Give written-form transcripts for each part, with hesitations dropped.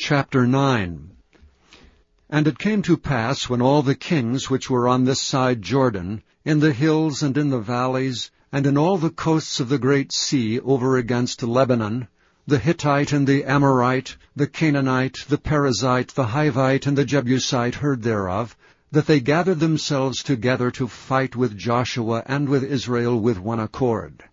Chapter 9. And it came to pass, when all the kings which were on this side Jordan, in the hills and in the valleys, and in all the coasts of the great sea over against Lebanon, the Hittite and the Amorite, the Canaanite, the Perizzite, the Hivite, and the Jebusite heard thereof, that they gathered themselves together to fight with Joshua and with Israel with one accord.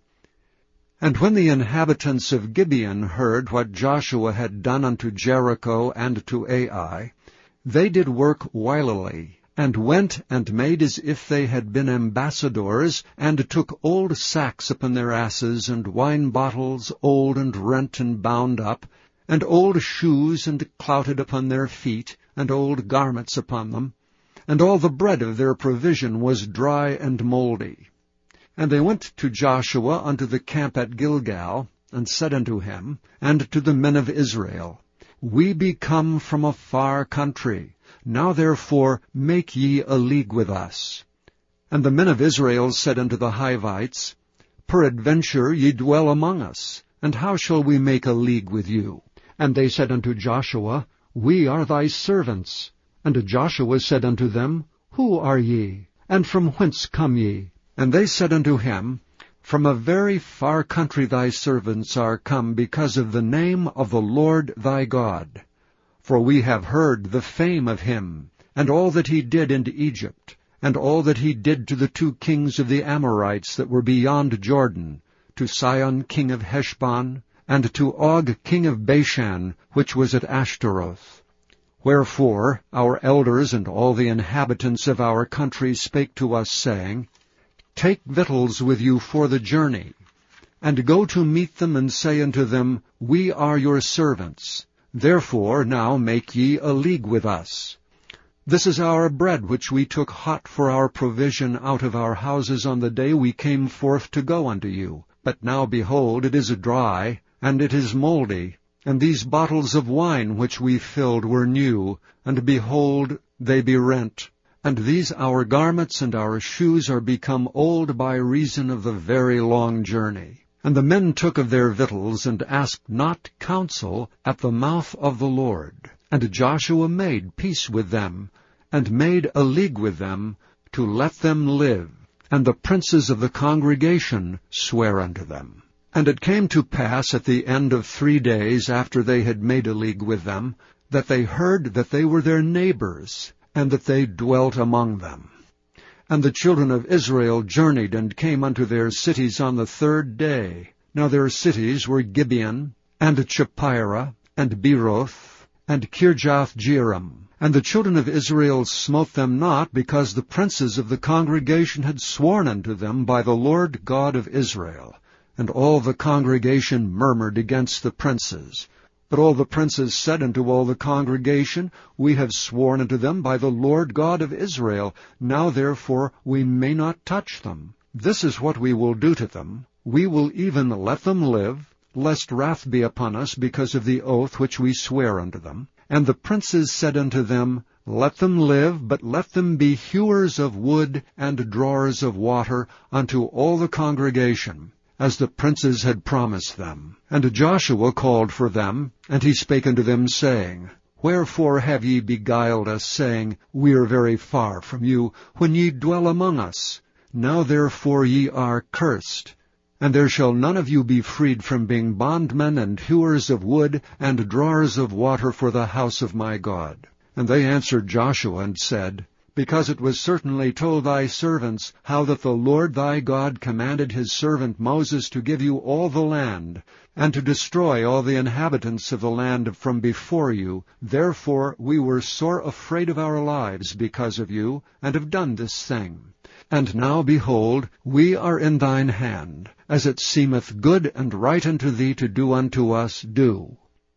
And when the inhabitants of Gibeon heard what Joshua had done unto Jericho and to Ai, they did work wilily, and went and made as if they had been ambassadors, and took old sacks upon their asses, and wine bottles old and rent and bound up, and old shoes and clouted upon their feet, and old garments upon them, and all the bread of their provision was dry and mouldy. And they went to Joshua unto the camp at Gilgal, and said unto him, and to the men of Israel, We be come from a far country. Now therefore make ye a league with us. And the men of Israel said unto the Hivites, Peradventure ye dwell among us, and how shall we make a league with you? And they said unto Joshua, We are thy servants. And Joshua said unto them, Who are ye? And from whence come ye? And they said unto him, From a very far country thy servants are come, because of the name of the Lord thy God. For we have heard the fame of him, and all that he did in Egypt, and all that he did to the 2 kings of the Amorites that were beyond Jordan, to Sihon king of Heshbon, and to Og king of Bashan, which was at Ashtaroth. Wherefore our elders and all the inhabitants of our country spake to us, saying, Take victuals with you for the journey, and go to meet them, and say unto them, We are your servants. Therefore now make ye a league with us. This is our bread which we took hot for our provision out of our houses on the day we came forth to go unto you. But now, behold, it is dry, and it is mouldy. And these bottles of wine which we filled were new, and behold, they be rent. And these our garments and our shoes are become old by reason of the very long journey. And the men took of their victuals, and asked not counsel at the mouth of the Lord. And Joshua made peace with them, and made a league with them, to let them live. And the princes of the congregation sware unto them. And it came to pass at the end of 3 days, after they had made a league with them, that they heard that they were their neighbors, and that they dwelt among them. And the children of Israel journeyed and came unto their cities on the 3rd day. Now their cities were Gibeon, and Chephirah, and Beeroth, and Kirjath-jearim. And the children of Israel smote them not, because the princes of the congregation had sworn unto them by the Lord God of Israel. And all the congregation murmured against the princes. But all the princes said unto all the congregation, We have sworn unto them by the Lord God of Israel. Now therefore we may not touch them. This is what we will do to them. We will even let them live, lest wrath be upon us because of the oath which we swear unto them. And the princes said unto them, Let them live, but let them be hewers of wood and drawers of water unto all the congregation, as the princes had promised them. And Joshua called for them, and he spake unto them, saying, Wherefore have ye beguiled us, saying, We are very far from you, when ye dwell among us? Now therefore ye are cursed, and there shall none of you be freed from being bondmen and hewers of wood and drawers of water for the house of my God. And they answered Joshua and said, Because it was certainly told thy servants how that the Lord thy God commanded his servant Moses to give you all the land, and to destroy all the inhabitants of the land from before you. Therefore we were sore afraid of our lives because of you, and have done this thing. And now, behold, we are in thine hand. As it seemeth good and right unto thee to do unto us, do.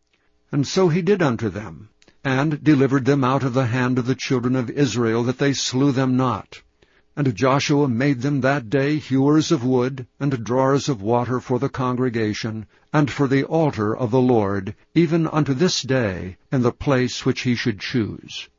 And so he did unto them, and delivered them out of the hand of the children of Israel, that they slew them not. And Joshua made them that day hewers of wood, and drawers of water for the congregation, and for the altar of the Lord, even unto this day, in the place which he should choose.